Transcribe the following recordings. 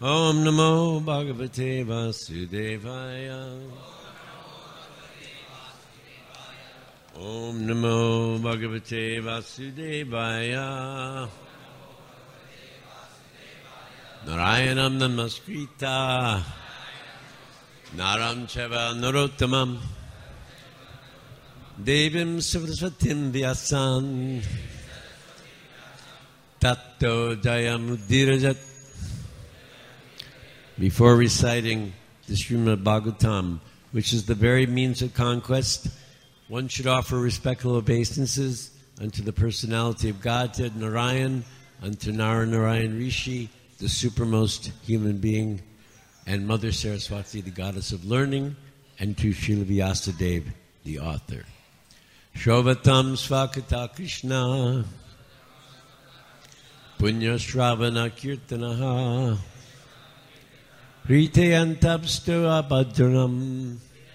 Om Namo Bhagavate Vasudevaya. Om Namo Bhagavate Vasudevaya. Narayanam Namaskrita Naram Chava Narottamam Devim Saraswatim Vyasan Tato Jayam Uddirajat. Before reciting the Srimad Bhagavatam, which is the very means of conquest, one should offer respectful obeisances unto the personality of Godhead Narayan, unto Narayan Rishi, the supermost human being, and Mother Saraswati, the goddess of learning, and to Srila Vyasadeva, the author. Shrovatam Svakata Krishna Punya Shravana Kirtanaha Riteyantabstu Abhadranam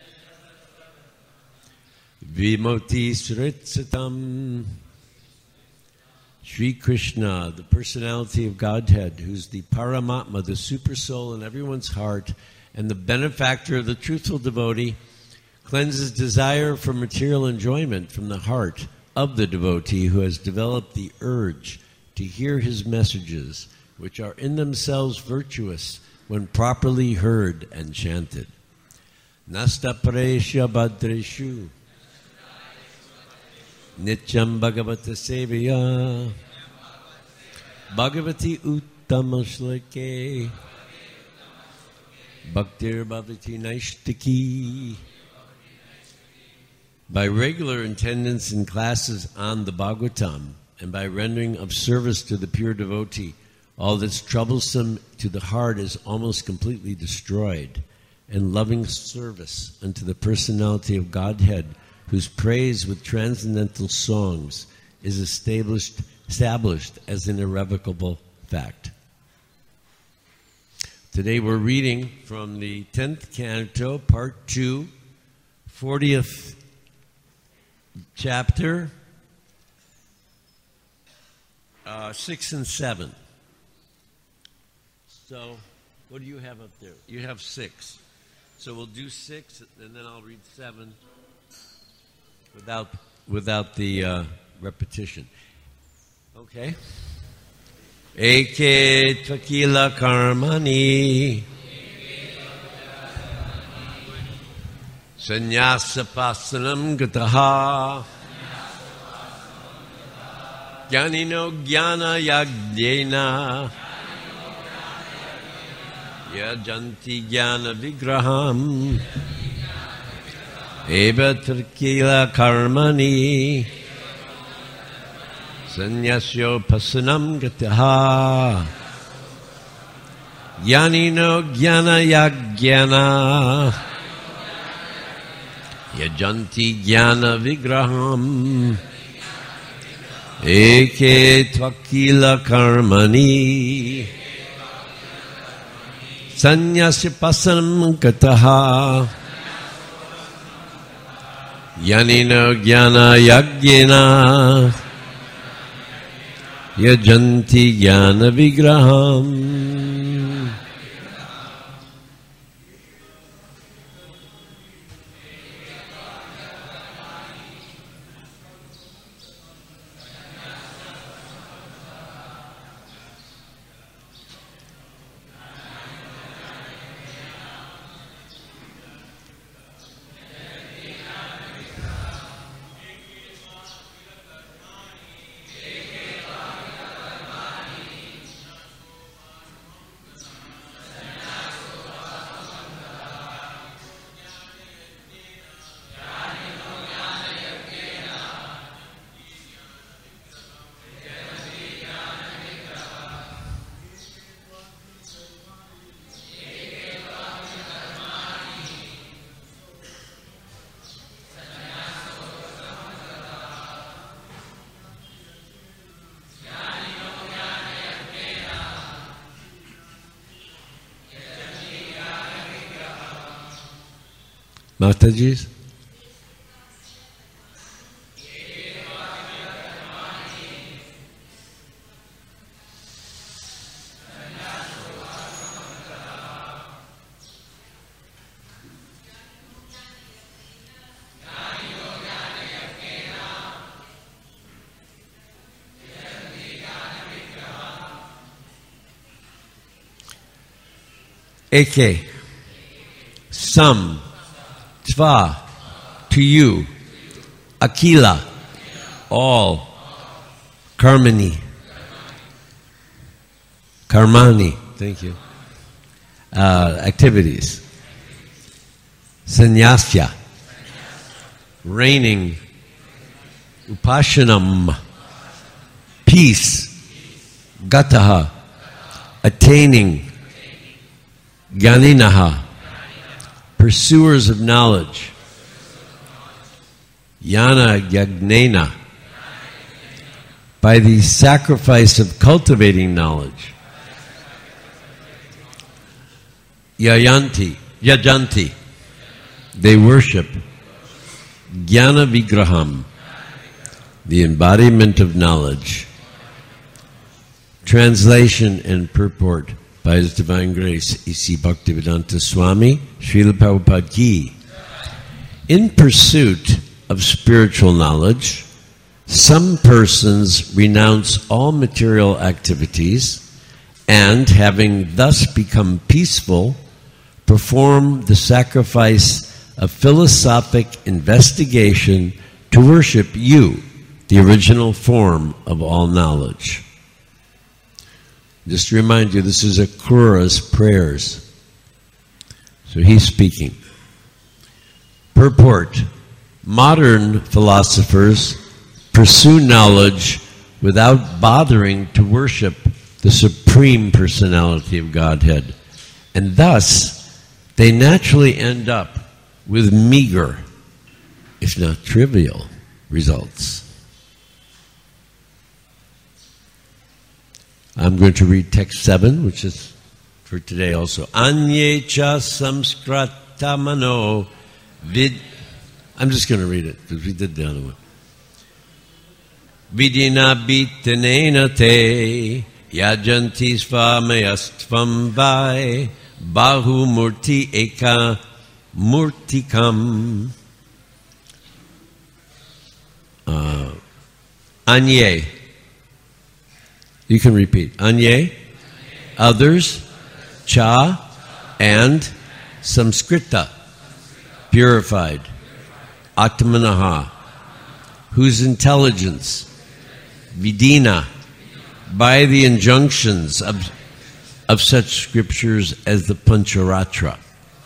Vimoti Sritsatam. Sri Krishna, the personality of Godhead, who's the Paramatma, the super soul in everyone's heart, and the benefactor of the truthful devotee, cleanses desire for material enjoyment from the heart of the devotee who has developed the urge to hear his messages, which are in themselves virtuous when properly heard and chanted. Nasta Paresha Bhadreshu Nityam Bhagavata Sevaya Bhagavati Uttama Shlake Bhaktir Bhavati Naishtaki. By regular attendance in classes on the Bhagavatam and by rendering of service to the pure devotee, all that's troublesome to the heart is almost completely destroyed, and loving service unto the personality of Godhead, whose praise with transcendental songs is established as an irrevocable fact. Today we're reading from the 10th Canto, Part 2, 40th chapter, 6 and 7. So, what do you have up there? You have 6. So we'll do 6, and then I'll read 7 without the repetition. Okay. Eke tvakila karmani sannyasa pasanam gataha jnanino jnana yajnena yajanti jnana vigraham eva tvakila karmani sannyasyo pasanam gataha jnanino jnana yajnena yajanti jnana vigraham eke tvakila karmani sannyasya pasanam gataha jnanino jnana yajnena yajanti jnana vigraham. Mataji's? Eke. Some. Tva. To you. Akila. All. Karmani. Karmani. Thank you. Activities. Sannyasya. Reigning. Upashanam. Peace. Gataha. Attaining. Gyaninaha. Pursuers of knowledge. Yana yagnena. By the sacrifice of cultivating knowledge. Yajanti. They worship. Jnana Vigraham. The embodiment of knowledge. Translation and purport by His Divine Grace, E.C. Bhaktivedanta Swami, Srila Prabhupada Ki. In pursuit of spiritual knowledge, some persons renounce all material activities and, having thus become peaceful, perform the sacrifice of philosophic investigation to worship you, the original form of all knowledge. Just to remind you, this is Akrura's prayers. So he's speaking. Purport. Modern philosophers pursue knowledge without bothering to worship the Supreme Personality of Godhead. And thus, they naturally end up with meager, if not trivial, results. I'm going to read text 7, which is for today also. Anye cha samskratamano vid. I'm just going to read it because we did the other one. Vidina bitenena te yajanti svamayastvam vai bahu murti eka murtikam. Anye. You can repeat. Anye, others, cha, and samskrita, purified. Atmanaha, whose intelligence, vidina, by the injunctions of such scriptures as the Pancharatra.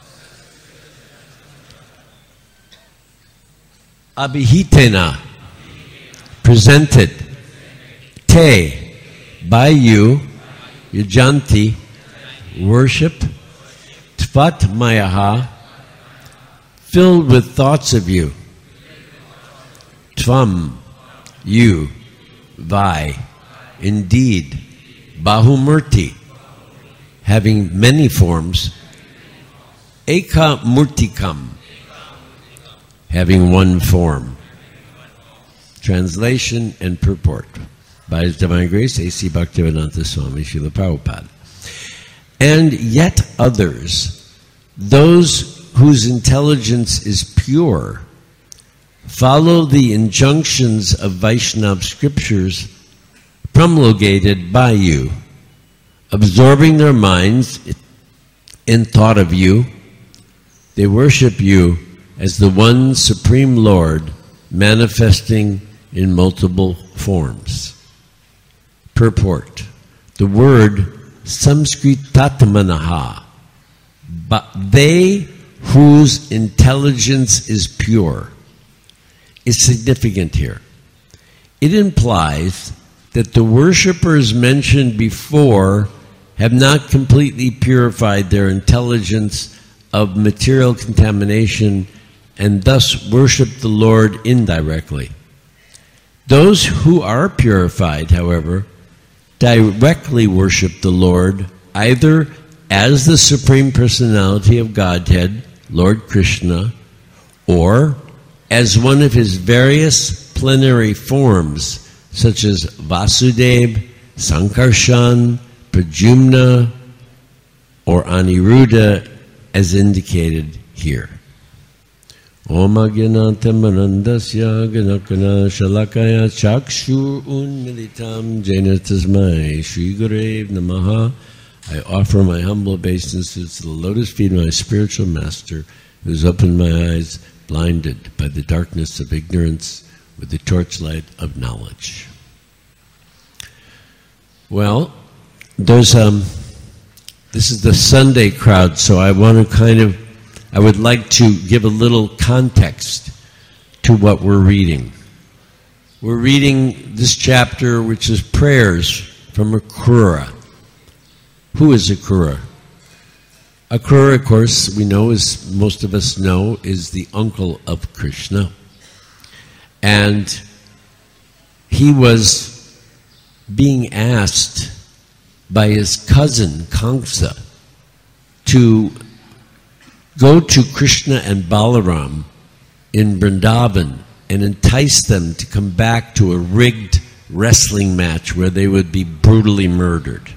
Abhihitena, presented. Te, by you, yajanti, worship. Tvat mayaha, filled with thoughts of you. Tvam, you. Vai, indeed. Bahumurti, having many forms. Eka murtikam, having one form. Translation and purport by His Divine Grace, A.C. Bhaktivedanta Swami, Srila Prabhupada. And yet others, those whose intelligence is pure, follow the injunctions of Vaishnava scriptures promulgated by you, absorbing their minds in thought of you. They worship you as the one Supreme Lord, manifesting in multiple forms. Purport. The word samskritatmanaha, but they whose intelligence is pure, is significant here. It implies that the worshippers mentioned before have not completely purified their intelligence of material contamination and thus worship the Lord indirectly. Those who are purified, however, directly worship the Lord either as the Supreme Personality of Godhead, Lord Krishna, or as one of His various plenary forms, such as Vasudeva, Sankarshan, Pradyumna, or Aniruddha, as indicated here. Om Agyanantamarandasya Ganakana Shalakaya Chakshu Unmilitam Jena Tasmai Shri Gurev Namaha I offer my humble obeisances to the lotus feet of my spiritual master, who has opened my eyes, blinded by the darkness of ignorance, with the torchlight of knowledge. Well, this is the Sunday crowd, so I would like to give a little context to what we're reading. We're reading this chapter, which is prayers from Akrura. Who is Akrura? Akrura, of course, we know, as most of us know, is the uncle of Krishna. And he was being asked by his cousin, Kamsa, to go to Krishna and Balaram in Vrindavan and entice them to come back to a rigged wrestling match where they would be brutally murdered.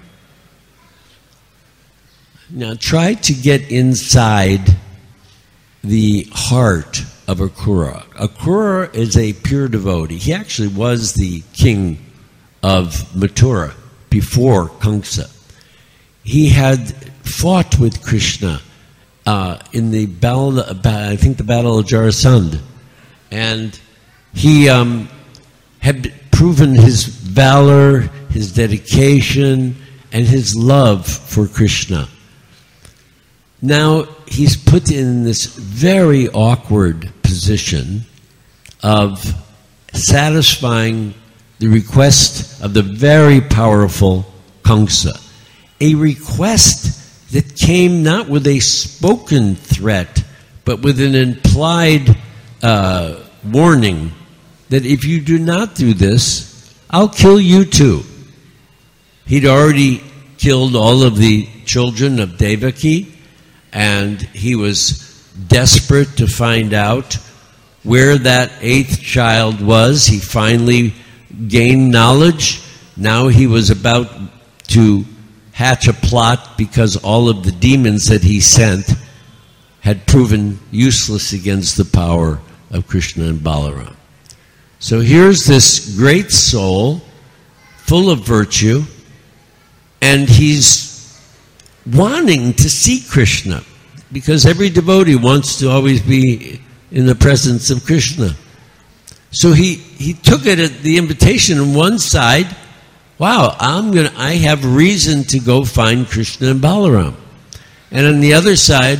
Now try to get inside the heart of Akrura. Akrura is a pure devotee. He actually was the king of Mathura before Kamsa. He had fought with Krishna in the battle, I think the Battle of Jarasandha, and he had proven his valor, his dedication, and his love for Krishna. Now he's put in this very awkward position of satisfying the request of the very powerful Kamsa, a request that came not with a spoken threat, but with an implied warning that if you do not do this, I'll kill you too. He'd already killed all of the children of Devaki, and he was desperate to find out where that eighth child was. He finally gained knowledge. Now he was about to hatch a plot because all of the demons that he sent had proven useless against the power of Krishna and Balaram. So here's this great soul, full of virtue, and he's wanting to see Krishna, because every devotee wants to always be in the presence of Krishna. So he took it at the invitation on one side. Wow, I have reason to go find Krishna and Balaram. And on the other side,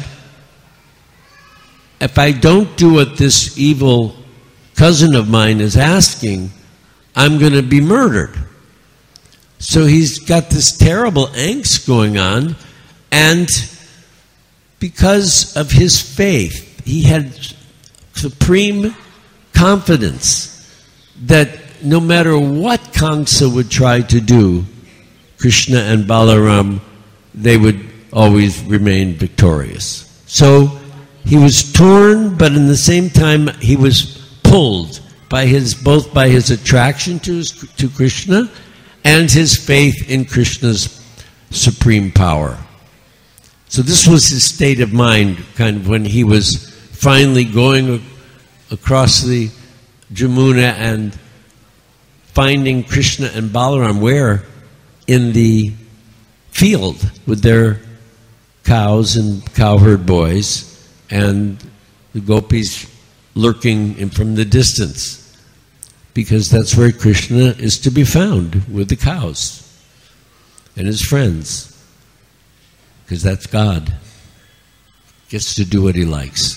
if I don't do what this evil cousin of mine is asking, I'm going to be murdered. So he's got this terrible angst going on, and because of his faith, he had supreme confidence that no matter what Kamsa would try to do, Krishna and Balaram, they would always remain victorious. So he was torn, but in the same time he was pulled by both by his attraction to Krishna and his faith in Krishna's supreme power. So this was his state of mind, kind of when he was finally going across the Jamuna and finding Krishna and Balaram where? In the field with their cows and cowherd boys, and the gopis lurking from the distance, because that's where Krishna is to be found, with the cows and his friends, because that's God. Gets to do what he likes.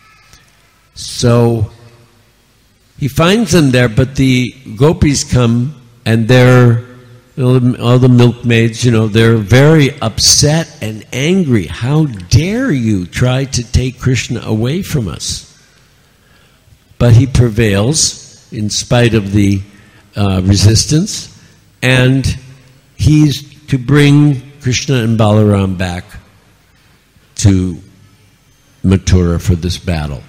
So he finds them there, but the gopis come, and they're, all the milkmaids, they're very upset and angry. How dare you try to take Krishna away from us? But he prevails in spite of the resistance, and he's to bring Krishna and Balaram back to Mathura for this battle.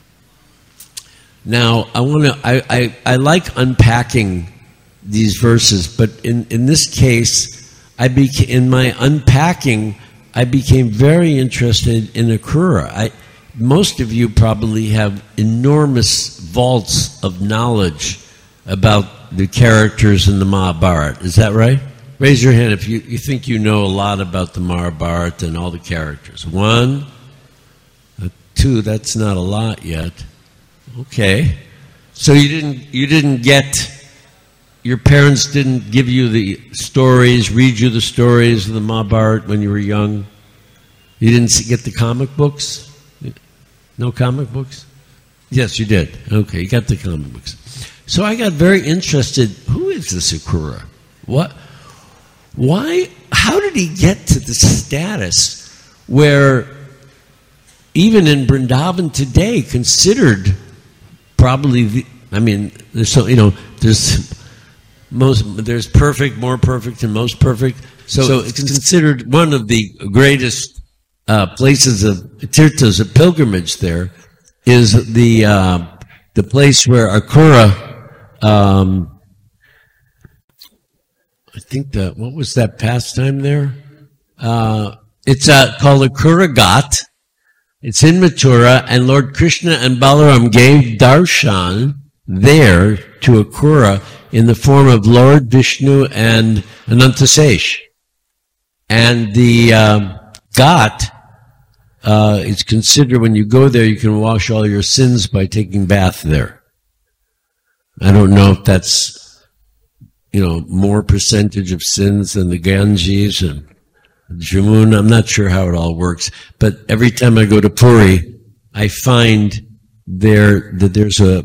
Now, I like unpacking these verses, but in this case, in my unpacking, I became very interested in Akrura. Most of you probably have enormous vaults of knowledge about the characters in the Mahabharata. Is that right? Raise your hand if you think you know a lot about the Mahabharata and all the characters. 1, 2, that's not a lot yet. Okay. So you didn't get, your parents didn't give you the stories, read you the stories of the Mahabharata when you were young? You didn't get the comic books? No comic books? Yes, you did. Okay, you got the comic books. So I got very interested. Who is this Akrura? What? Why? How did he get to the status where even in Vrindavan today considered probably there's perfect, more perfect, and most perfect. So it's considered one of the greatest places of tirthas of pilgrimage. There is the place where Akrura. I think what was that pastime there? It's called Akrura Ghat. It's in Mathura, and Lord Krishna and Balaram gave darshan there to Akrura in the form of Lord Vishnu and Anantasesh. And the Ghat is considered, when you go there, you can wash all your sins by taking bath there. I don't know if that's, more percentage of sins than the Ganges and Jamuna. I'm not sure how it all works. But every time I go to Puri, I find that there's a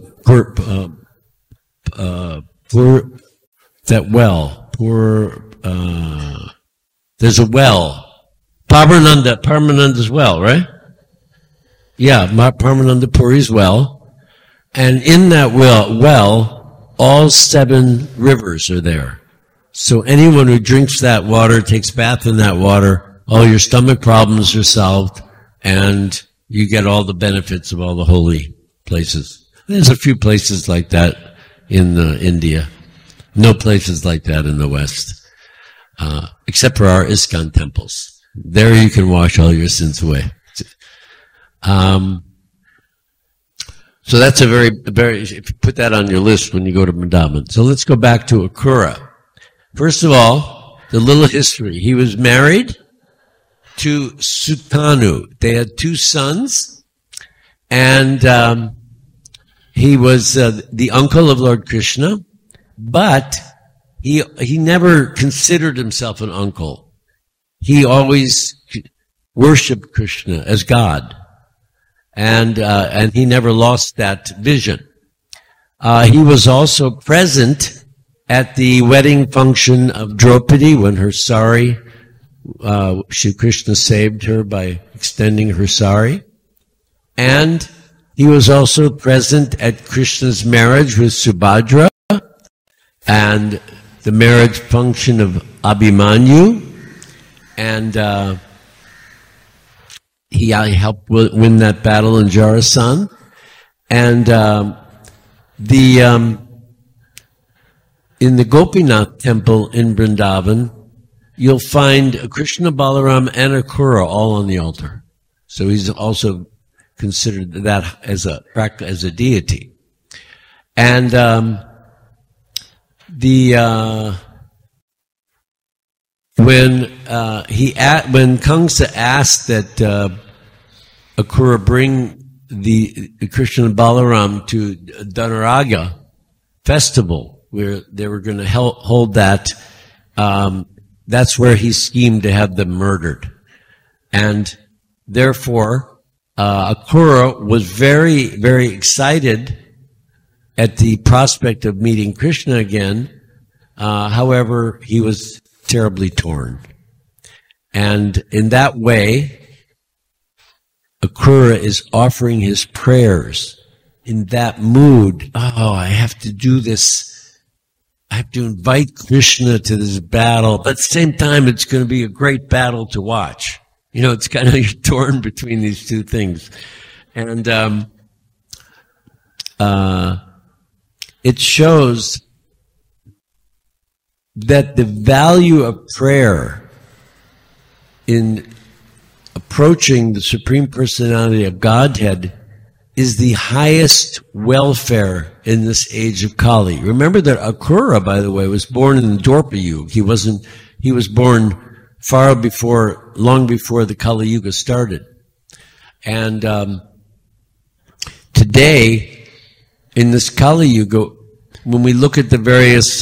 there's a well. Paramananda's well, right? Yeah, Paramananda Puri's well. And in that well, all 7 rivers are there. So anyone who drinks that water, takes bath in that water, all your stomach problems are solved, and you get all the benefits of all the holy places. There's a few places like that in India. No places like that in the West, except for our ISKCON temples. There you can wash all your sins away. So that's a very, if you put that on your list when you go to Vrindavan. So let's go back to Akrura. First of all, the little history. He was married to Sutanu. They had 2 sons, and he was the uncle of Lord Krishna, but he never considered himself an uncle. He always worshipped Krishna as God, and he never lost that vision. He was also present at the wedding function of Draupadi when her sari, Shri Krishna saved her by extending her sari. And he was also present at Krishna's marriage with Subhadra and the marriage function of Abhimanyu. And he helped win that battle in Jarasan. And in the Gopinath temple in Vrindavan, you'll find Krishna, Balaram, and Akrura all on the altar. So he's also considered that as a deity. And when Kamsa asked that Akrura bring the Krishna and Balaram to Dhanaraja festival, where they were going to hold that, that's where he schemed to have them murdered. And therefore, Akrura was very, very excited at the prospect of meeting Krishna again. However, he was terribly torn. And in that way, Akrura is offering his prayers in that mood. Oh, I have to do this. I have to invite Krishna to this battle, but at the same time, it's going to be a great battle to watch. It's kind of, you're torn between these two things. And it shows that the value of prayer in approaching the Supreme Personality of Godhead is the highest welfare in this age of Kali. Remember that Akrura, by the way, was born in the Dorpa Yuga. He wasn't he was born long before the Kali Yuga started. And today, in this Kali Yuga, when we look at the various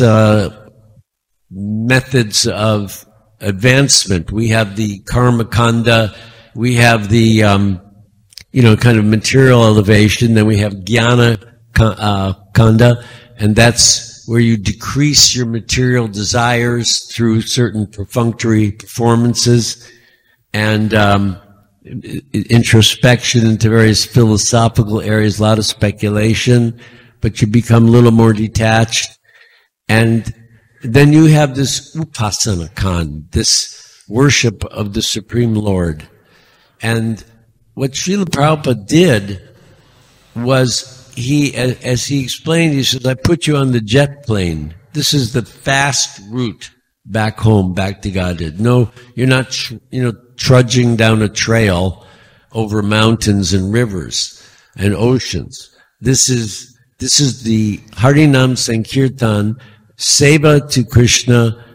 methods of advancement, we have the Karma Kanda, we have the kind of material elevation, then we have Jnana Kanda, and that's where you decrease your material desires through certain perfunctory performances and introspection into various philosophical areas, a lot of speculation, but you become a little more detached. And then you have this Upasana Kanda, this worship of the Supreme Lord. And what Srila Prabhupada did was, as he explained, he says, I put you on the jet plane. This is the fast route back home, back to Godhead. No, you're not, trudging down a trail over mountains and rivers and oceans. This is the Harinam Sankirtan, Seva to Krishna,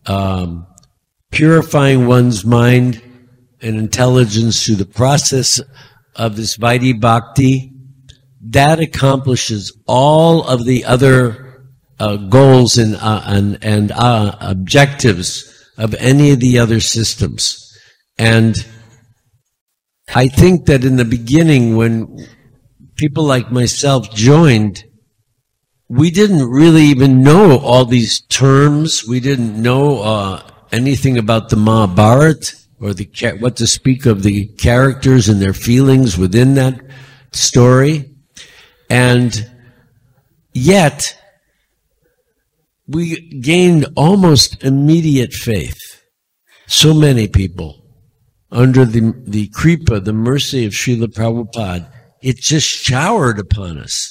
purifying one's mind and intelligence through the process of this Vaidhi Bhakti. That accomplishes all of the other goals and objectives of any of the other systems. And I think that in the beginning, when people like myself joined, we didn't really even know all these terms. We didn't know anything about the Mahabharata or what to speak of the characters and their feelings within that story. And yet, we gained almost immediate faith. So many people, under the kripa, the mercy of Srila Prabhupada, it just showered upon us.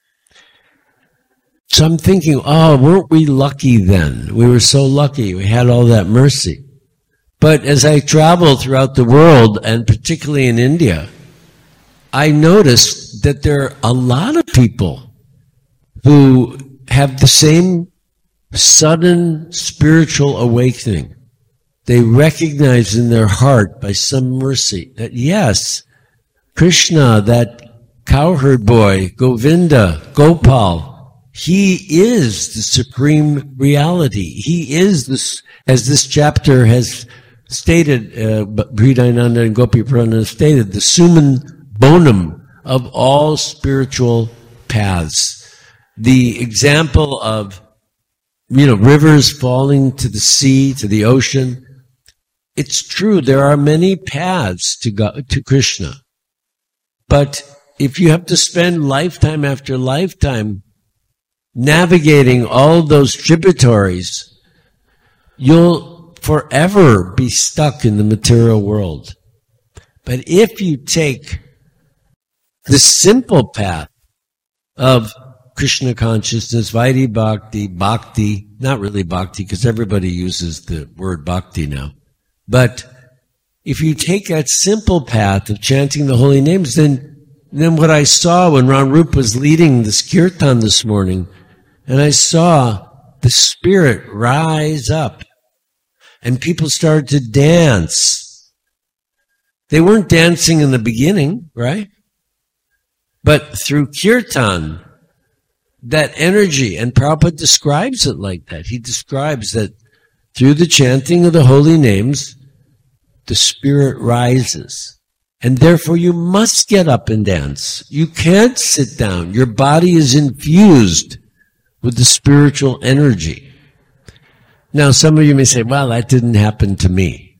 So I'm thinking, weren't we lucky then? We were so lucky. We had all that mercy. But as I travel throughout the world, and particularly in India, I noticed that there are a lot of people who have the same sudden spiritual awakening. They recognize in their heart by some mercy that yes, Krishna, that cowherd boy, Govinda, Gopal, he is the supreme reality. He is this, as this chapter has stated, Brihadananda and Gopi Prananda stated, the summum bonum of all spiritual paths. The example of, rivers falling to the sea, to the ocean. It's true, there are many paths to Krishna. But if you have to spend lifetime after lifetime navigating all those tributaries, you'll forever be stuck in the material world. But if you take the simple path of Krishna consciousness, Vaidhi Bhakti, not really Bhakti because everybody uses the word Bhakti now, but if you take that simple path of chanting the holy names, then what I saw when Ram Rup was leading this kirtan this morning, and I saw the spirit rise up, and people started to dance. They weren't dancing in the beginning, right? But through kirtan, that energy, and Prabhupada describes it like that. He describes that through the chanting of the holy names, the spirit rises. And therefore you must get up and dance. You can't sit down. Your body is infused with the spiritual energy. Now, some of you may say, well, that didn't happen to me.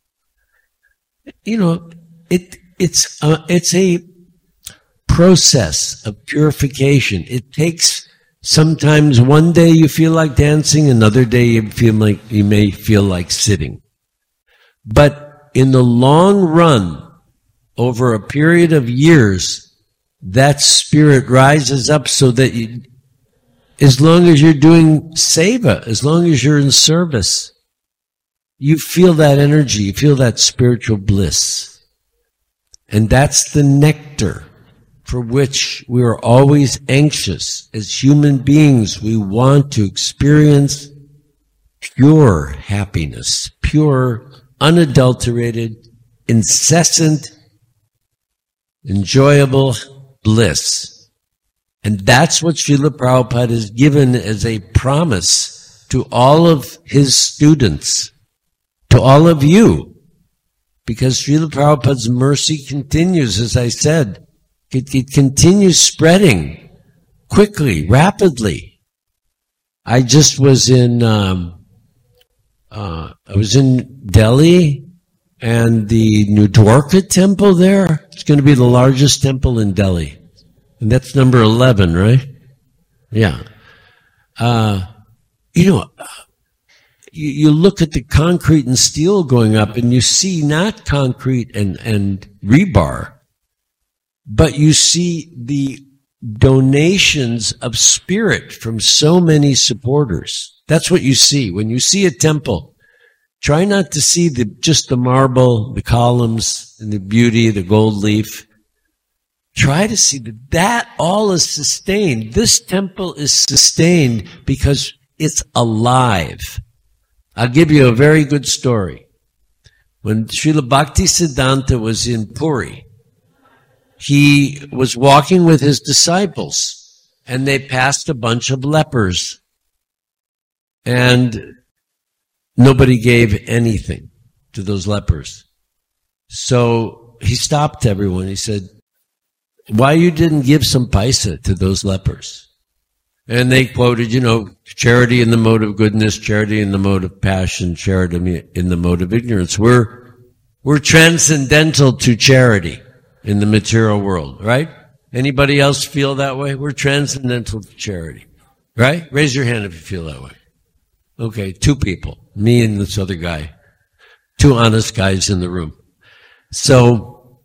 It's a process of purification. It takes sometimes one day you feel like dancing, another day you may feel like sitting. But in the long run, over a period of years, that spirit rises up so that as long as you're doing seva, as long as you're in service, you feel that energy, you feel that spiritual bliss. And that's the nectar for which we are always anxious. As human beings, we want to experience pure happiness, pure, unadulterated, incessant, enjoyable bliss. And that's what Srila Prabhupada has given as a promise to all of his students, to all of you. Because Srila Prabhupada's mercy continues, as I said. It continues spreading quickly, rapidly. I just was in Delhi, and the New Dwarka temple there, it's going to be the largest temple in Delhi. And that's number 11, right? Yeah. You look at the concrete and steel going up, and you see not concrete and rebar, but you see the donations of spirit from so many supporters. That's what you see. When you see a temple, try not to see just the marble, the columns, and the beauty, the gold leaf. Try to see that all is sustained. This temple is sustained because it's alive. I'll give you a very good story. When Srila Bhaktisiddhanta was in Puri, he was walking with his disciples, and they passed a bunch of lepers. And nobody gave anything to those lepers. So he stopped everyone. He said, why you didn't give some paisa to those lepers? And they quoted, charity in the mode of goodness, charity in the mode of passion, charity in the mode of ignorance. We're transcendental to charity in the material world, right? Anybody else feel that way? We're transcendental to charity, right? Raise your hand if you feel that way. Okay, 2 people, me and this other guy, 2 honest guys in the room. So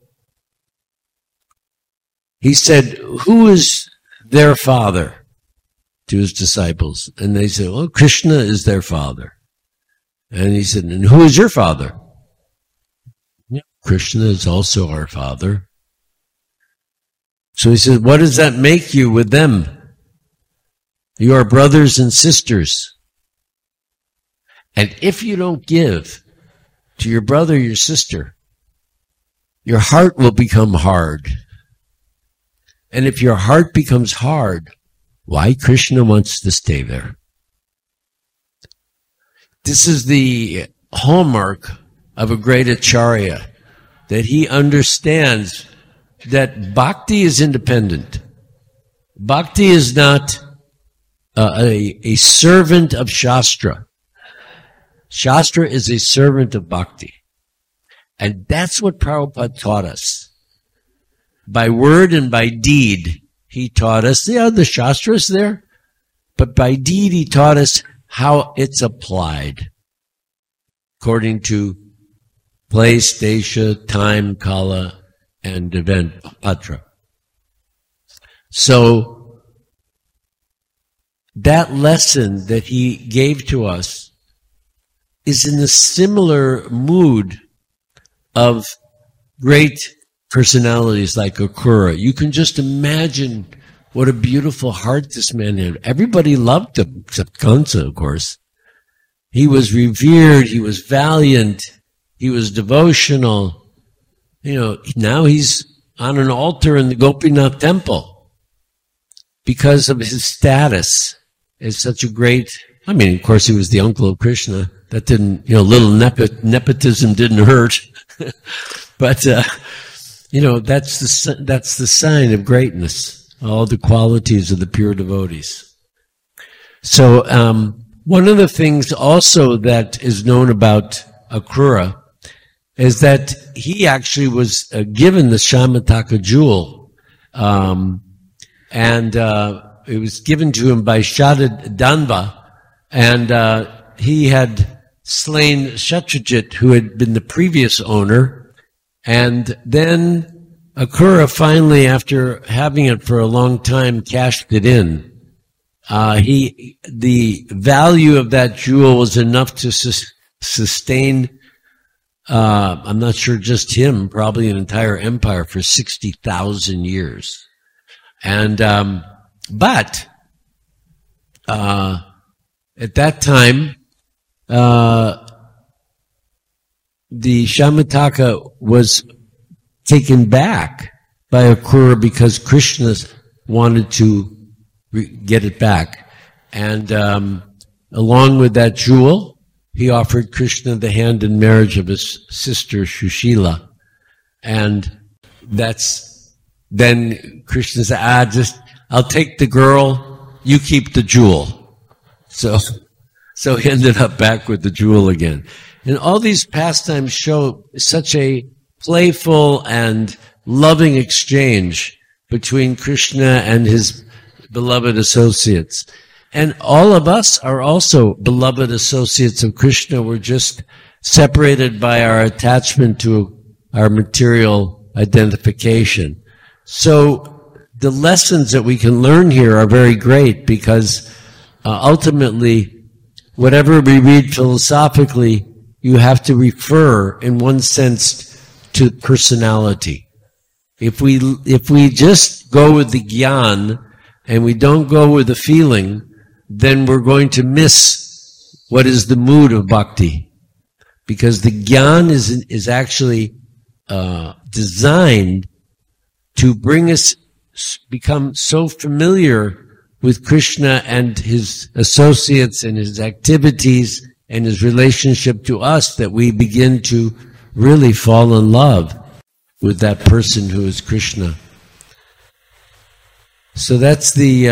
he said, who is their father? To his disciples. And they said, well, Krishna is their father. And he said, and who is your father? Yeah, Krishna is also our father. So he said, what does that make you with them? You are brothers and sisters. And if you don't give to your brother or your sister, your heart will become hard. And if your heart becomes hard, why Krishna wants to stay there? This is the hallmark of a great acharya, that he understands that bhakti is independent. Bhakti is not a servant of Shastra. Shastra is a servant of bhakti. And that's what Prabhupada taught us. By word and by deed, he taught us, the Shastra is there, but by deed he taught us how it's applied according to place, desha, time, kala, and event, patra. So that lesson that he gave to us is in a similar mood of great personalities like Akrura. You can just imagine what a beautiful heart this man had. Everybody loved him, except Kansa, of course. He was revered, he was valiant, he was devotional. Now he's on an altar in the Gopinath temple because of his status as such a great, of course he was the uncle of Krishna. That didn't, little nepotism didn't hurt. But, that's the sign of greatness, all the qualities of the pure devotees. So, one of the things also that is known about Akrura is that he actually was given the Shamataka jewel, and it was given to him by Shatadanva, and he had slain Shatrajit, who had been the previous owner, and then Akrura finally, after having it for a long time, cashed it in. The value of that jewel was enough to sustain, I'm not sure just him, probably an entire empire for 60,000 years. And, but at that time, the Shamataka was taken back by Akrura because Krishna wanted to get it back. And along with that jewel, he offered Krishna the hand in marriage of his sister Shushila. And then Krishna said, I'll take the girl, you keep the jewel. So he ended up back with the jewel again. And all these pastimes show such a playful and loving exchange between Krishna and his beloved associates. And all of us are also beloved associates of Krishna. We're just separated by our attachment to our material identification. So the lessons that we can learn here are very great because ultimately, whatever we read philosophically, you have to refer, in one sense, to personality. If we just go with the gyan and we don't go with the feeling, then we're going to miss what is the mood of bhakti. Because the gyan is actually designed to bring us become so familiar with Krishna and his associates and his activities and his relationship to us that we begin to really fall in love with that person who is Krishna. So that's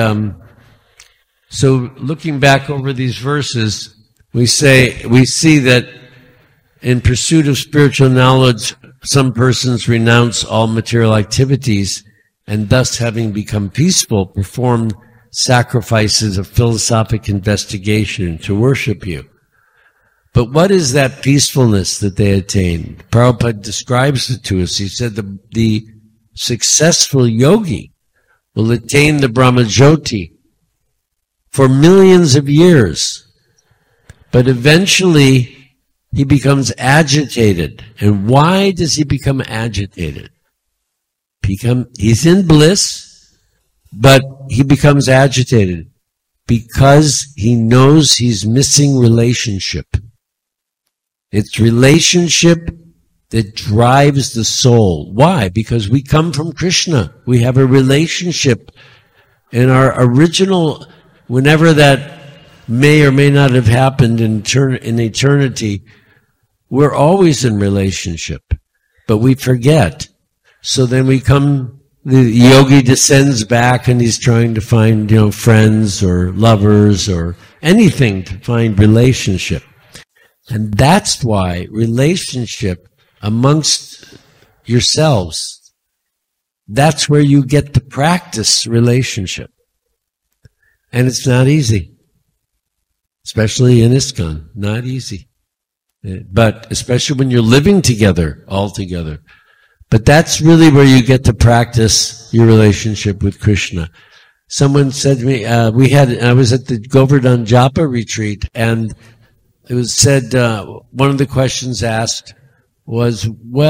so looking back over these verses, we see that in pursuit of spiritual knowledge, some persons renounce all material activities and thus, having become peaceful, perform sacrifices of philosophic investigation to worship you. But what is that peacefulness that they attain? Prabhupada describes it to us. He said the successful yogi will attain the Brahmajyoti for millions of years. But eventually he becomes agitated. And why does he become agitated? He's in bliss, but he becomes agitated because he knows he's missing relationship. It's relationship that drives the soul. Why? Because we come from Krishna. We have a relationship. And our original, whenever that may or may not have happened in eternity, we're always in relationship. But we forget. So then the yogi descends back and he's trying to find, friends or lovers or anything to find relationship. And that's why relationship amongst yourselves, that's where you get to practice relationship. And it's not easy. Especially in ISKCON, not easy. But especially when you're living together, all together. But that's really where you get to practice your relationship with Krishna. Someone said to me, I was at the Govardhan Japa retreat, and it was said, one of the questions asked was,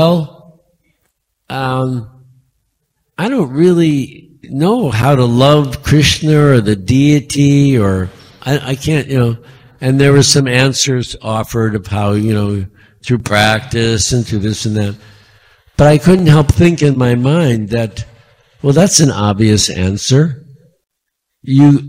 I don't really know how to love Krishna or the deity, or I can't, and there were some answers offered of how, through practice and through this and that. But I couldn't help think in my mind that, that's an obvious answer. You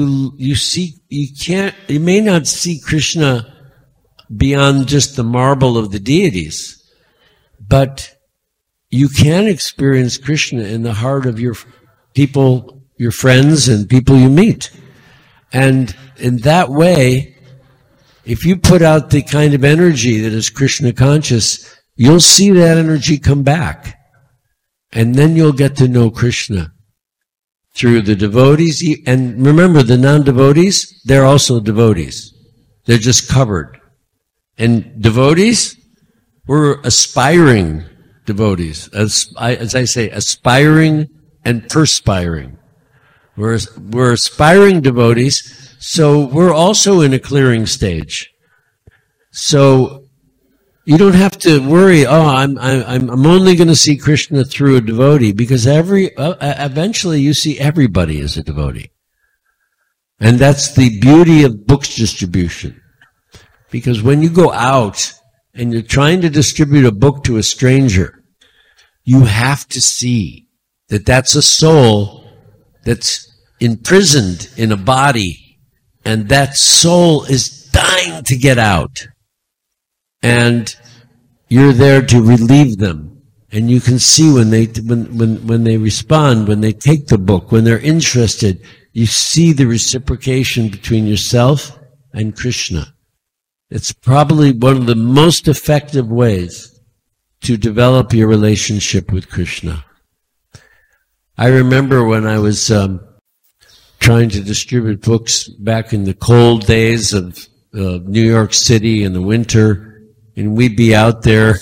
may not see Krishna beyond just the marble of the deities, but you can experience Krishna in the heart of your people, your friends, and people you meet. And in that way, if you put out the kind of energy that is Krishna conscious, you'll see that energy come back. And then you'll get to know Krishna through the devotees. And remember, the non-devotees, they're also devotees. They're just covered. And devotees, we're aspiring devotees. As I say, aspiring and perspiring. We're aspiring devotees, so we're also in a clearing stage. So you don't have to worry, I'm only going to see Krishna through a devotee, because eventually you see everybody as a devotee. And that's the beauty of books distribution. Because when you go out and you're trying to distribute a book to a stranger, you have to see that that's a soul that's imprisoned in a body, and that soul is dying to get out. And you're there to relieve them. And you can see when they respond, when they take the book, when they're interested, you see the reciprocation between yourself and Krishna. It's probably one of the most effective ways to develop your relationship with Krishna. I remember when I was trying to distribute books back in the cold days of New York City in the winter, and we'd be out there,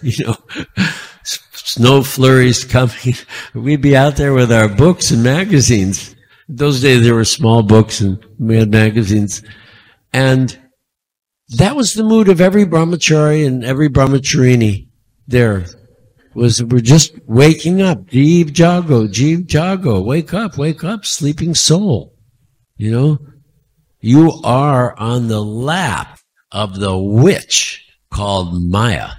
snow flurries coming. We'd be out there with our books and magazines. Those days there were small books and we had magazines. And that was the mood of every brahmachari and every brahmacharini there. We're just waking up. Jeev jago, wake up, sleeping soul. You are on the lap of the witch called Maya.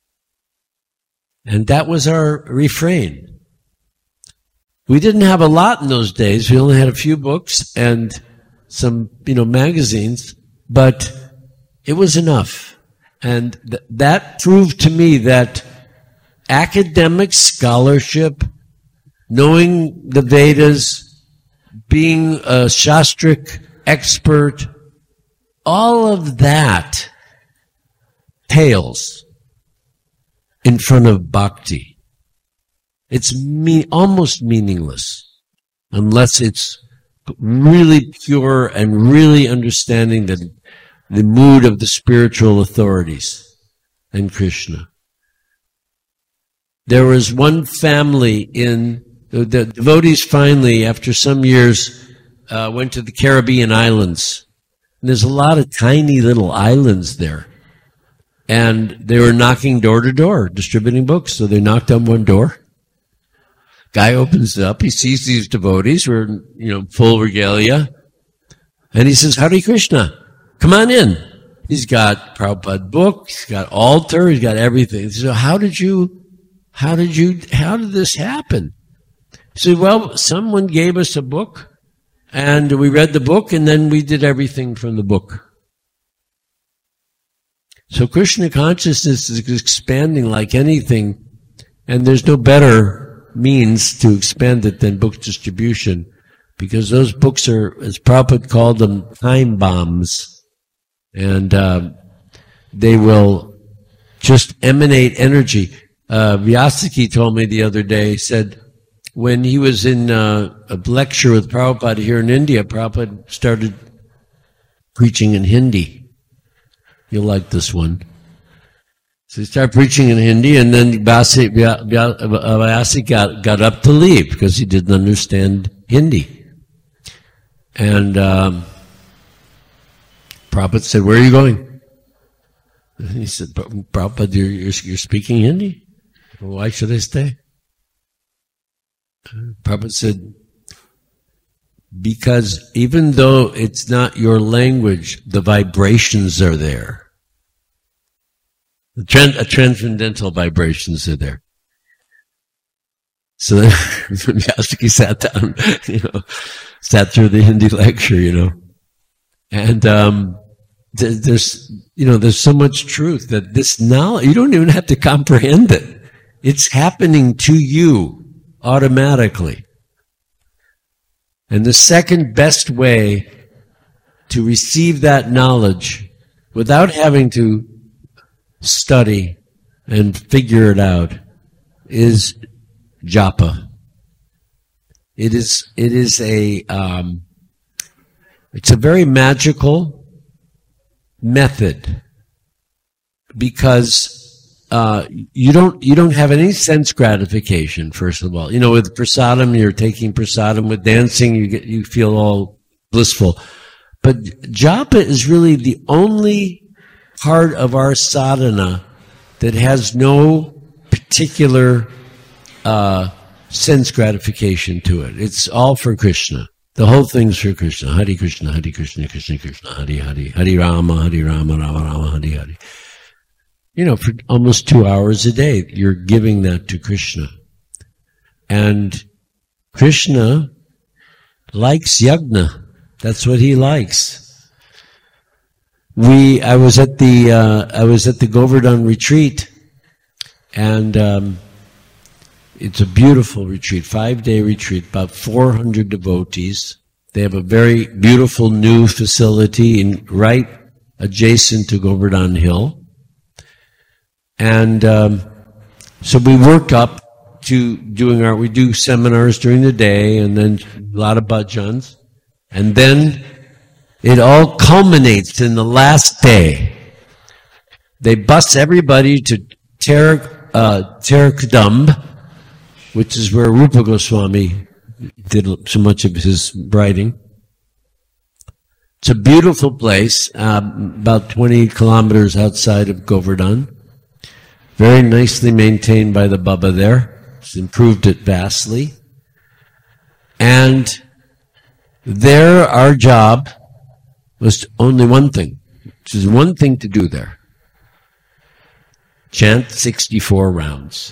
And that was our refrain. We didn't have a lot in those days. We only had a few books and some, magazines, but it was enough. And that proved to me that academic scholarship, knowing the Vedas, being a Shastric expert, all of that pales in front of bhakti. It's almost meaningless unless it's really pure and really understanding the mood of the spiritual authorities and Krishna. There was one family the devotees finally, after some years, went to the Caribbean islands. And there's a lot of tiny little islands there. And they were knocking door to door, distributing books. So they knocked on one door. Guy opens it up. He sees these devotees who are, full regalia. And he says, Hare Krishna, come on in. He's got Prabhupada book. He's got altar. He's got everything. So how did this happen? He said, well, someone gave us a book and we read the book and then we did everything from the book. So Krishna consciousness is expanding like anything, and there's no better means to expand it than book distribution, because those books are, as Prabhupada called them, time bombs, and they will just emanate energy. Vyasaki told me the other day, said when he was in a lecture with Prabhupada here in India, Prabhupada started preaching in Hindi. You'll like this one. So he started preaching in Hindi, and then Vyasi got up to leave because he didn't understand Hindi. And Prabhupada said, where are you going? And he said, Prabhupada, you're speaking Hindi? Why should I stay? Prabhupada said, because even though it's not your language, the vibrations are there. The transcendental vibrations are there. So then Vyasaki sat down, sat through the Hindi lecture, and there's so much truth that this knowledge, you don't even have to comprehend it. It's happening to you automatically. And the second best way to receive that knowledge without having to study and figure it out is japa. It's a very magical method because you don't have any sense gratification. First of all, with prasadam, you're taking prasadam. With dancing, you feel all blissful. But japa is really the only part of our sadhana that has no particular sense gratification to it. It's all for Krishna. The whole thing's for Krishna. Hare Krishna, Hare Krishna, Krishna Krishna, Hare Hare, Hare Rama, Rama Rama, Hare Hare. You know, for almost 2 hours a day, you're giving that to Krishna. And Krishna likes yajna. That's what he likes. I was at the Govardhan retreat, and it's a beautiful retreat, 5-day retreat, about 400 devotees. They have a very beautiful new facility right adjacent to Govardhan Hill. And so we work up to we do seminars during the day, and then a lot of bhajans. And then it all culminates in the last day. They bus everybody to Terakudamb, which is where Rupa Goswami did so much of his writing. It's a beautiful place, about 20 kilometers outside of Govardhan. Very nicely maintained by the Baba there. He's improved it vastly. And there, our job was only one thing, which is one thing to do there. Chant 64 rounds.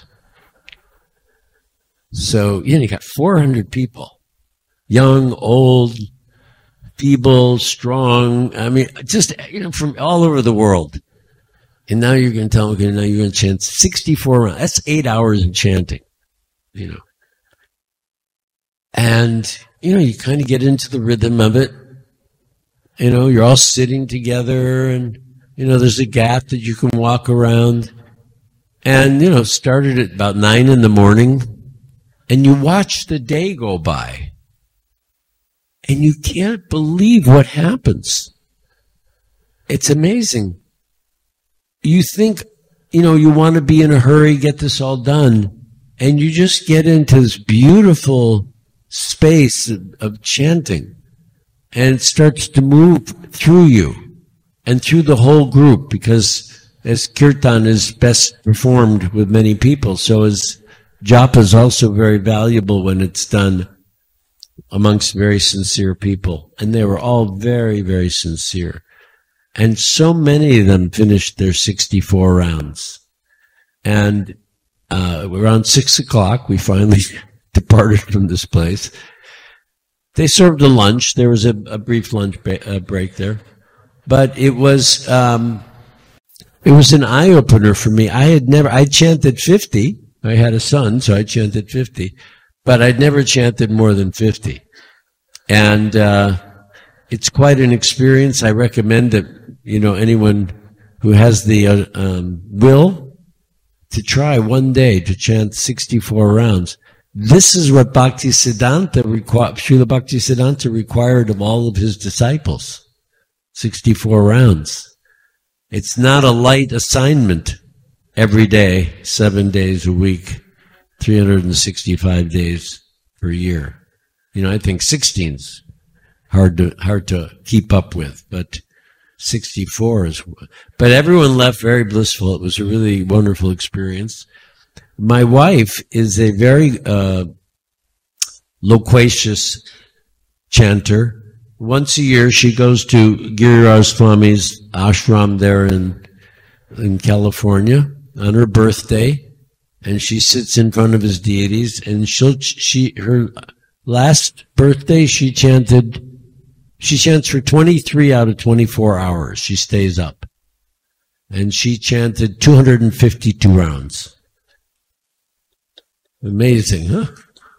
So, you got 400 people. Young, old, feeble, strong. I mean, just, from all over the world. And now you're going to tell them, okay, now you're going to chant 64 rounds. That's 8 hours of chanting, And, you kind of get into the rhythm of it. You're all sitting together and, there's a gap that you can walk around. And, started at about 9 in the morning. And you watch the day go by. And you can't believe what happens. It's amazing. You think, you want to be in a hurry, get this all done. And you just get into this beautiful space of chanting. And it starts to move through you and through the whole group, because as kirtan is best performed with many people, so is japa is also very valuable when it's done amongst very sincere people. And they were all very, very sincere. And so many of them finished their 64 rounds. And around 6 o'clock, we finally departed from this place. They served a lunch. There was a brief lunch break there. But it was an eye-opener for me. I chanted 50. I had a son, so I chanted 50. But I'd never chanted more than 50. And it's quite an experience. I recommend that, anyone who has the will to try one day to chant 64 rounds. This is what Bhaktisiddhanta Srila Bhaktisiddhanta required of all of his disciples. 64 rounds. It's not a light assignment every day, 7 days a week, 365 days per year. I think 16's hard to keep up with, but 64 is. But everyone left very blissful. It was a really wonderful experience. My wife is a very loquacious chanter. Once a year, she goes to Giriraj Swami's ashram there in California on her birthday, and she sits in front of his deities. And her last birthday, she chants for 23 out of 24 hours. She stays up, and she chanted 252 rounds. Amazing, huh?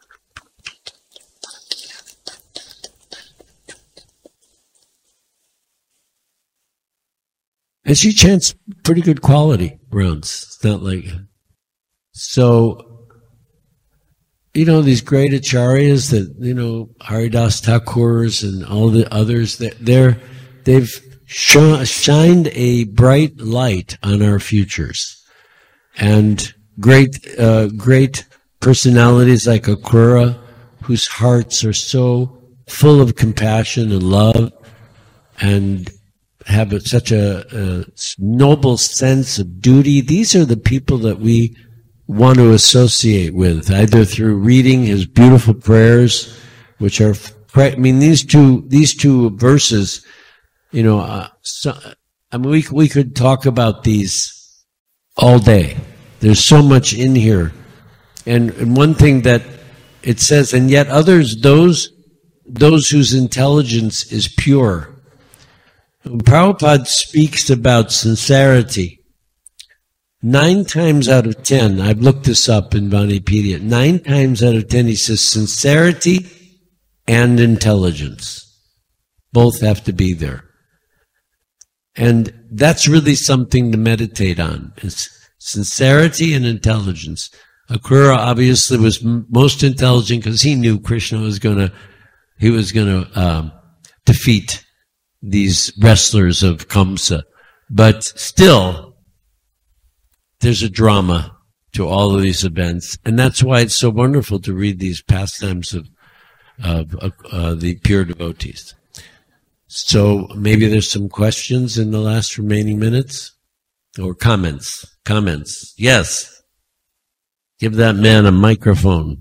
And she chants pretty good quality rounds. It's not like... So, these great acharyas that, Haridas Thakurs and all the others, they've shined a bright light on our futures. And great personalities like Akrura, whose hearts are so full of compassion and love and have such a noble sense of duty. These are the people that we want to associate with, either through reading his beautiful prayers, which are I mean, these two verses, you know, I mean, we could talk about these all day. There's so much in here. And one thing that it says, and yet others, those whose intelligence is pure. When Prabhupada speaks about sincerity, 9 times out of 10, I've looked this up in Vanipedia, 9 times out of 10 he says sincerity and intelligence. Both have to be there. And that's really something to meditate on, is sincerity and intelligence. Akrura obviously was most intelligent because he knew Krishna was going to defeat these wrestlers of Kamsa. But still, there's a drama to all of these events. And that's why it's so wonderful to read these pastimes of the pure devotees. So maybe there's some questions in the last remaining minutes? Or comments? Comments. Yes. Give that man a microphone.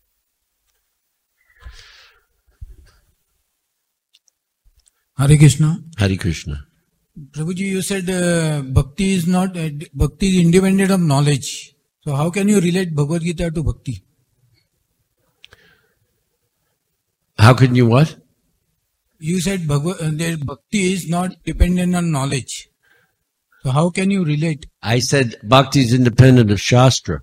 Hare Krishna. Hare Krishna. Prabhuji, you said bhakti is independent of knowledge. So how can you relate Bhagavad Gita to bhakti? How can you what? You said that bhakti is not dependent on knowledge. So how can you relate? I said bhakti is independent of Shastra.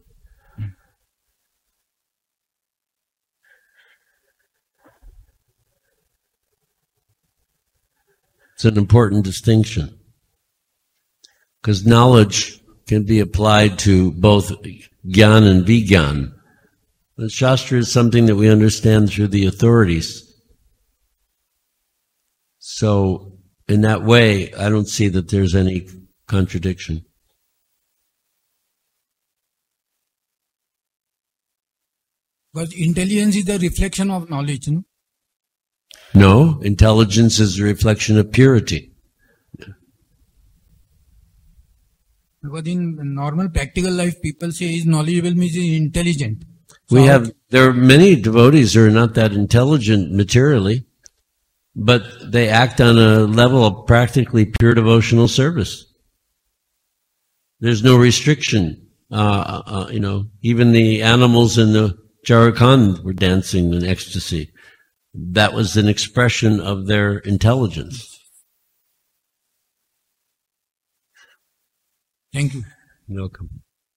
It's an important distinction. Because knowledge can be applied to both Gyan and Vigyan. The Shastra is something that we understand through the authorities. So, in that way, I don't see that there's any contradiction. Because intelligence is the reflection of knowledge, no? No, intelligence is a reflection of purity. Because in normal practical life, people say he's knowledgeable means he's intelligent. So there are many devotees who are not that intelligent materially, but they act on a level of practically pure devotional service. There's no restriction. Even the animals in the Jharkhand were dancing in ecstasy. That was an expression of their intelligence. Thank you. You're welcome.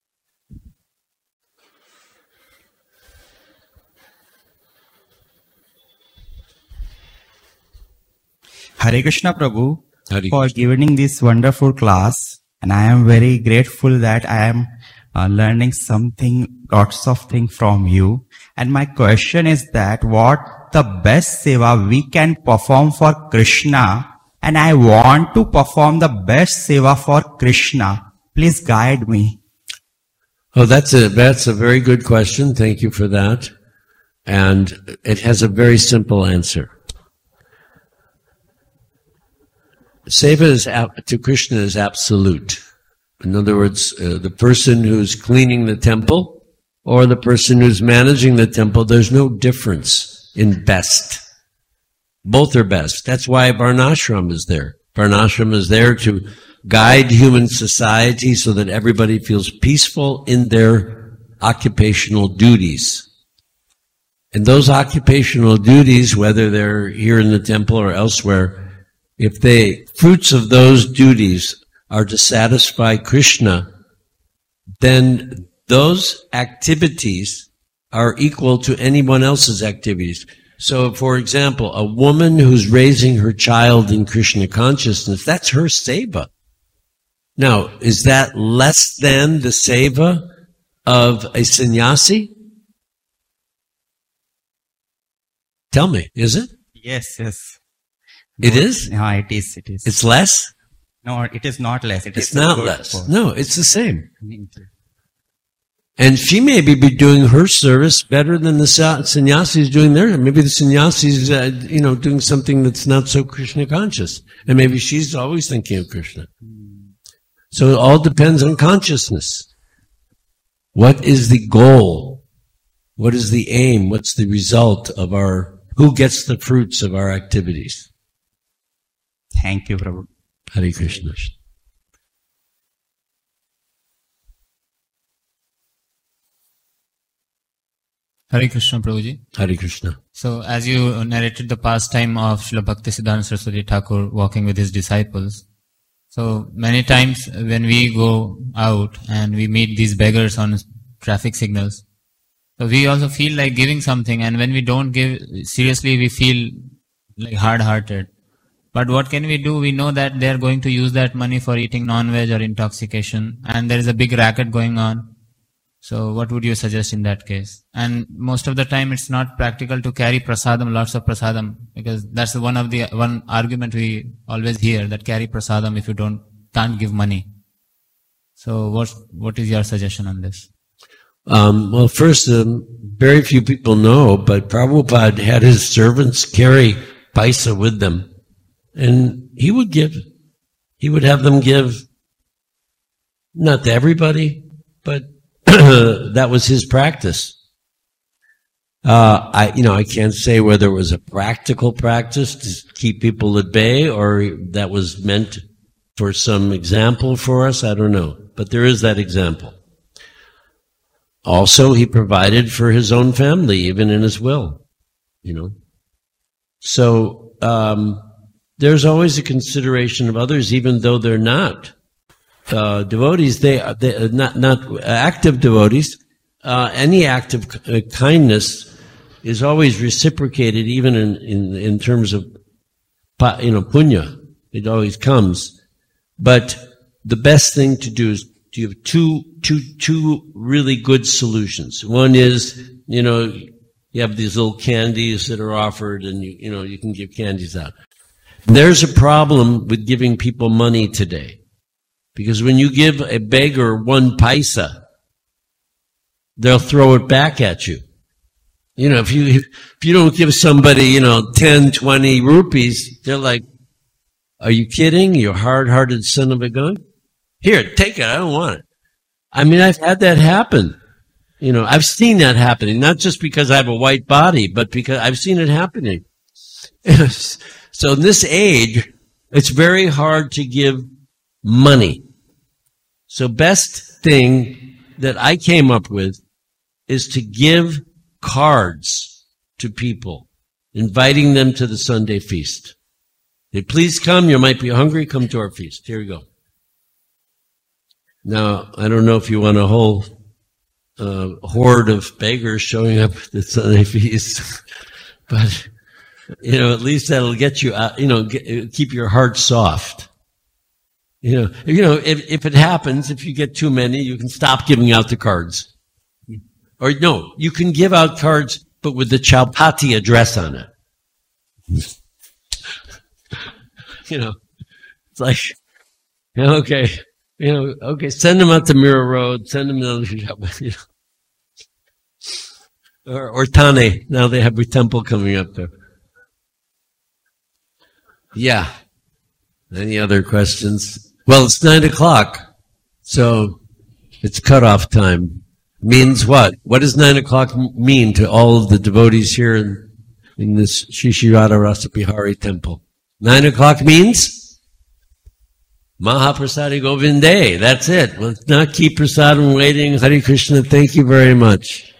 Hare Krishna Prabhu, Hare for Krishna. giving this wonderful class, and I am very grateful that I am learning lots of things from you. And my question is that what the best seva we can perform for Krishna, and I want to perform the best seva for Krishna. Please guide me. Oh, that's a very good question. Thank you for that. And it has a very simple answer. Seva to Krishna is absolute. In other words, the person who's cleaning the temple or the person who's managing the temple, there's no difference in best. Both are best. That's why Varnashram is there. Varnashram is there to guide human society so that everybody feels peaceful in their occupational duties. And those occupational duties, whether they're here in the temple or elsewhere, if the fruits of those duties are to satisfy Krishna, then those activities are equal to anyone else's activities. So, for example, a woman who's raising her child in Krishna consciousness, that's her seva. Now, is that less than the seva of a sannyasi? Tell me, is it? Yes. It is? Yeah, it is. It's less? No, it is not less. It's not less. No, it's the same. And she may be doing her service better than the sannyasi is doing theirs. Maybe the sannyasi is, doing something that's not so Krishna conscious. And maybe she's always thinking of Krishna. So it all depends on consciousness. What is the goal? What is the aim? What's the result of our who gets the fruits of our activities. Thank you, Prabhu. Hare Krishna. Hare Krishna, Prabhuji. Hare Krishna. So, as you narrated the pastime of Srila Bhaktisiddhanta Saraswati Thakur walking with his disciples, so many times when we go out and we meet these beggars on traffic signals, so we also feel like giving something, and when we don't give, seriously we feel like hard-hearted. But what can we do? We know that they are going to use that money for eating non-veg or intoxication, and there is a big racket going on. So what would you suggest in that case? And most of the time it's not practical to carry prasadam, lots of prasadam, because that's one argument we always hear, that carry prasadam if you can't give money. So what is your suggestion on this? Well, first, very few people know, but Prabhupada had his servants carry paisa with them, and he would give. He would have them give, not to everybody, but that was his practice. I can't say whether it was a practical practice to keep people at bay or that was meant for some example for us. I don't know. But there is that example. Also, he provided for his own family, even in his will, So, there's always a consideration of others, even though they're not devotees, they not active devotees. Any act of kindness is always reciprocated, even in terms of punya. It always comes. But the best thing to do is to have two really good solutions. One is, you have these little candies that are offered, and you can give candies out. There's a problem with giving people money today. Because when you give a beggar 1 paisa, they'll throw it back at you. If you don't give somebody, 10, 20 rupees, they're like, are you kidding? You hard-hearted son of a gun? Here, take it. I don't want it. I mean, I've had that happen. I've seen that happening, not just because I have a white body, but because I've seen it happening. So in this age, it's very hard to give money. So best thing that I came up with is to give cards to people, inviting them to the Sunday feast. Hey, please come. You might be hungry. Come to our feast. Here we go. Now, I don't know if you want a whole horde of beggars showing up at the Sunday feast, but at least that'll get you out, keep your heart soft. If it happens, if you get too many, you can stop giving out the cards. Or no, you can give out cards, but with the Chowpatty address on it. It's like, okay, send them out to Mira Road, send them to, or Thane. Now they have a temple coming up there. Yeah. Any other questions? Well, it's 9:00, so it's cutoff time. Means what? What does 9:00 mean to all of the devotees here in this Shri Shri Radha Rasa Bihari temple? 9:00 means Mahaprasadi Govinde. That's it. Let's not keep prasadam waiting. Hare Krishna, thank you very much.